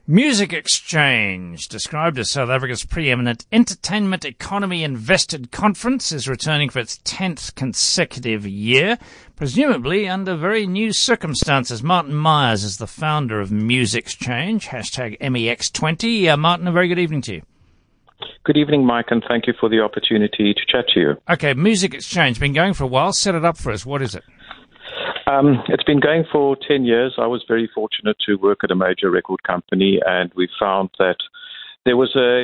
Music Exchange, described as South Africa's preeminent entertainment economy invested conference, is returning for its 10th consecutive year, presumably under very new circumstances. Martin Myers is the founder of Music Exchange, hashtag MEX20. Martin, a very good evening to you. Good evening, Mike, and thank you for the opportunity to chat to you. Okay, Music Exchange, been going for a while. Set it up for us. What is it? It's been going for 10 years. I was very fortunate to work at a major record company, and we found that there was a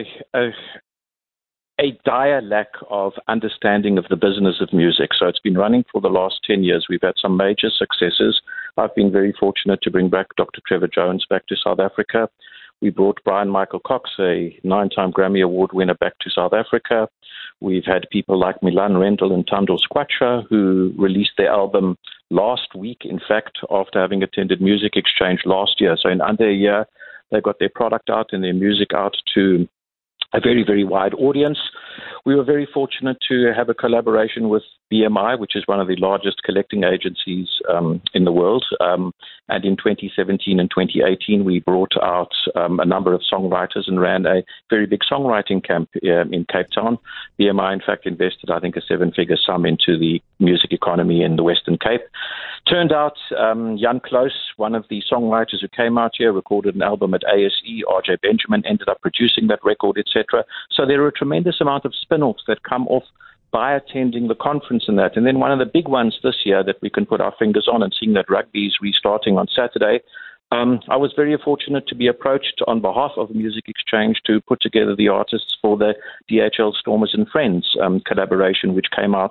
dire lack of understanding of the business of music. So it's been running for the last 10 years. We've had some major successes. I've been very fortunate to bring back Dr. Trevor Jones back to South Africa. We brought Brian Michael Cox, a 9-time Grammy Award winner, back to South Africa. We've had people like Milan Rendell and Thando Skwatsha, who released their album last week, in fact, after having attended Music Exchange last year. So in under a year, they got their product out and their music out to a very, very wide audience. We were very fortunate to have a collaboration with BMI, which is one of the largest collecting agencies in the world. And in 2017 and 2018, we brought out a number of songwriters and ran a very big songwriting camp in Cape Town. BMI, in fact, invested, I think, a 7-figure sum into the music economy in the Western Cape. Turned out Jan Close, one of the songwriters who came out here, recorded an album at ASE. RJ Benjamin ended up producing that record, etc. So there are a tremendous amount of spin-offs that come off by attending the conference and that. And then one of the big ones this year that we can put our fingers on, and seeing that rugby is restarting on Saturday, I was very fortunate to be approached on behalf of Music Exchange to put together the artists for the DHL Stormers and Friends collaboration, which came out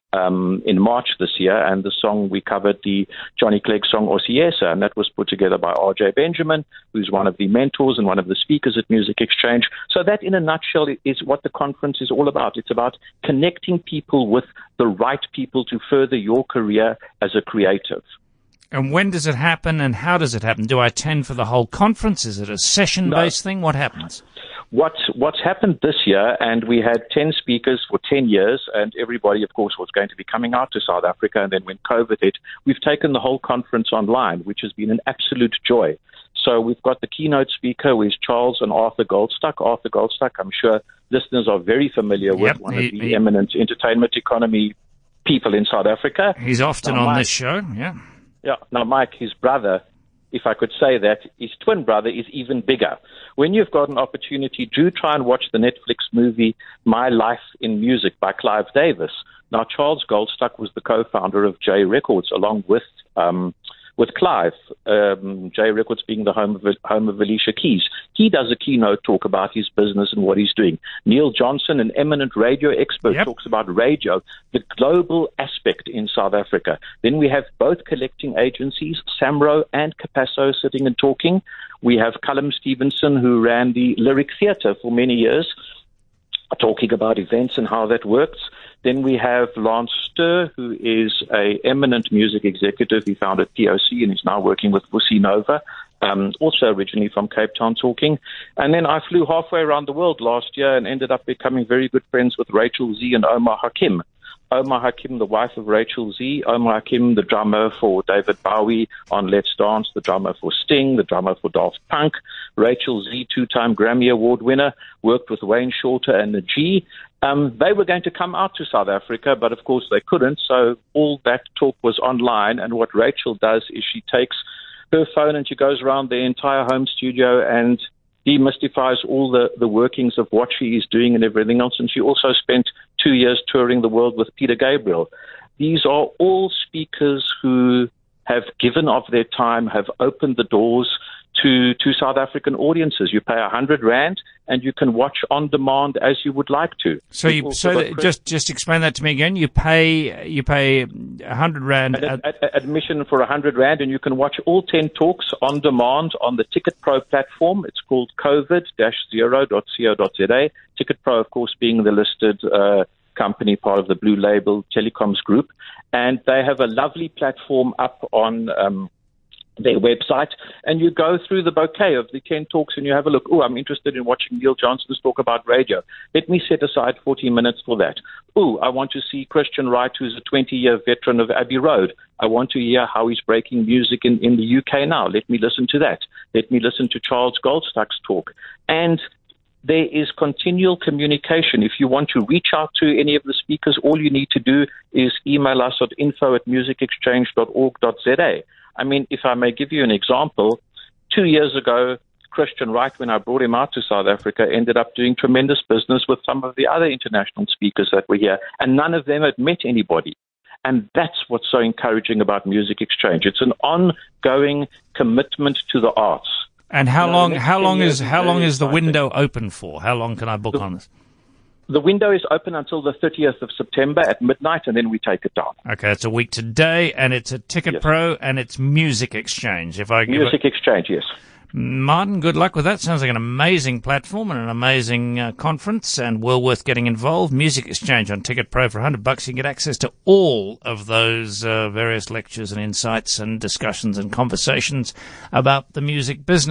in March this year, and the song we covered, the Johnny Clegg song Osiesa, and that was put together by RJ Benjamin, who's one of the mentors and one of the speakers at Music Exchange. So that, in a nutshell, is what the conference is all about. It's about connecting people with the right people to further your career as a creative. And when does it happen, and how does it happen? Do I attend for the whole conference? Is it a session-based thing? What happens? What's happened this year, and we had 10 speakers for 10 years, and everybody, of course, was going to be coming out to South Africa, and then when COVID hit, we've taken the whole conference online, which has been an absolute joy. So we've got the keynote speaker, who is Charles and Arthur Goldstuck. Arthur Goldstuck, I'm sure listeners are very familiar with, one of the eminent entertainment economy people in South Africa. He's often on this show, yeah. Yeah. Now, Mike, his brother, if I could say that, his twin brother is even bigger. When you've got an opportunity, do try and watch the Netflix movie My Life in Music by Clive Davis. Now, Charles Goldstuck was the co-founder of J Records, along with Clive, J Records being the home of Alicia Keys. He does a keynote talk about his business and what he's doing. Neil Johnson, an eminent radio expert, talks about radio, the global aspect in South Africa. Then we have both collecting agencies, Samro and Capasso, sitting and talking. We have Callum Stevenson, who ran the Lyric Theatre for many years, talking about events and how that works. Then we have Lance Stur, who is an eminent music executive. He founded POC and is now working with Vusi Nova, also originally from Cape Town, talking. And then I flew halfway around the world last year and ended up becoming very good friends with Rachel Z and Omar Hakim. Omar Hakim, the wife of Rachel Z. Omar Hakim, the drummer for David Bowie on Let's Dance, the drummer for Sting, the drummer for Daft Punk. Rachel Z, 2-time Grammy Award winner, worked with Wayne Shorter and the G. They were going to come out to South Africa, but of course they couldn't, so all that talk was online. And what Rachel does is she takes her phone and she goes around the entire home studio and demystifies all the workings of what she is doing and everything else. And she also spent 2 years touring the world with Peter Gabriel. These are all speakers who have given of their time, have opened the doors to South African audiences. You pay 100 Rand and you can watch on demand as you would like to. So just explain that to me again. You pay 100 Rand admission for 100 Rand, and you can watch all 10 talks on demand on the Ticket Pro platform. It's called covid-0.co.za. Ticket Pro, of course, being the listed company, part of the Blue Label Telecoms Group, and they have a lovely platform up on their website, and you go through the bouquet of the 10 talks and you have a look. Oh, I'm interested in watching Neil Johnson's talk about radio. Let me set aside 40 minutes for that. Oh, I want to see Christian Wright, who's a 20-year veteran of Abbey Road. I want to hear how he's breaking music in the UK now. Let me listen to that. Let me listen to Charles Goldstuck's talk. And there is continual communication. If you want to reach out to any of the speakers, all you need to do is email us at info@musicexchange.org.za. I mean, if I may give you an example, 2 years ago, Christian Wright, when I brought him out to South Africa, ended up doing tremendous business with some of the other international speakers that were here, and none of them had met anybody. And that's what's so encouraging about Music Exchange. It's an ongoing commitment to the arts. And how long is the window open for? How long can I book on this? The window is open until the 30th of September at midnight, and then we take it down. Okay, it's a week today, and it's a Ticket Pro, and it's Music Exchange. Music Exchange, yes. Martin, good luck with that. Sounds like an amazing platform and an amazing conference, and well worth getting involved. Music Exchange on Ticket Pro for $100. You can get access to all of those various lectures and insights and discussions and conversations about the music business.